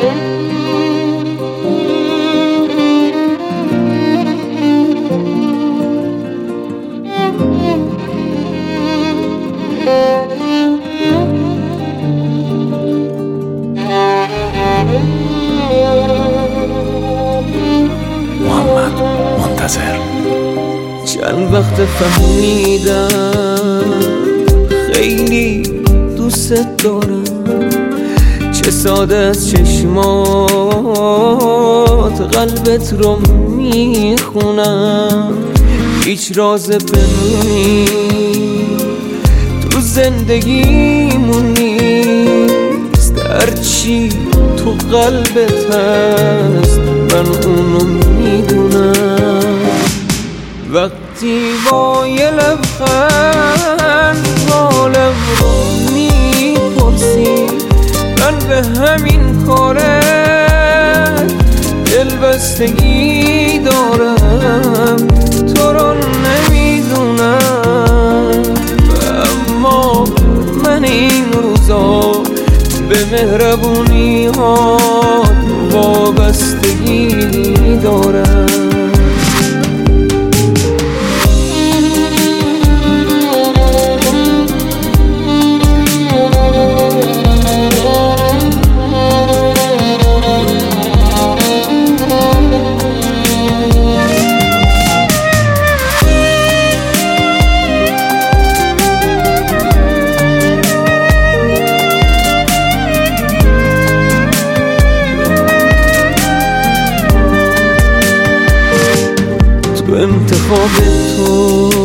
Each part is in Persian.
محمد منتظر. چند وقت فهمیدم خیلی دوست دارم، چه ساده از چشمات قلبت رو میخونم. هیچ راز پنهونی تو زندگیمون نیست، هرچی تو قلبت هست من اونو میدونم. وقتی با یه لبخند حالم رو میپرسی، من به همین کارت دلبستگی دارم، تو رو نمیدونم. اما من این روزا به مهربونی ها وابستگی دارم. انتخاب تو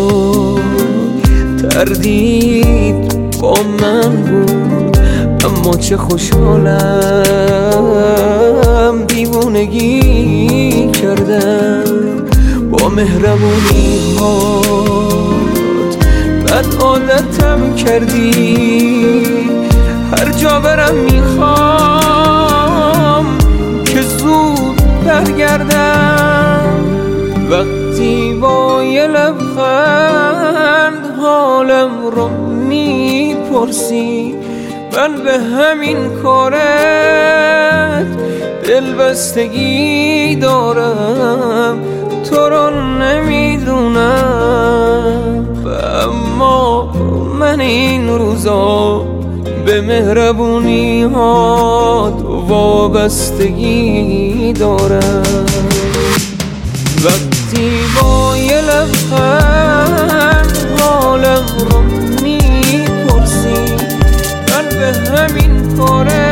تردید با من بود، اما چه خوشحالم دیوونگی کردم با مهربونی هات. بد عادتم کردی، هر جا برم میخوام که زود برگردم. وقتی با یه لبخند حالم رو میپرسی، من به همین کارت دلبستگی دارم، تو رو نمیدونم. اما من این روزا به مهربونی ها وابستگی دارم. وقتی با یه لبخند حالم رو میپرسی، من به همین کارت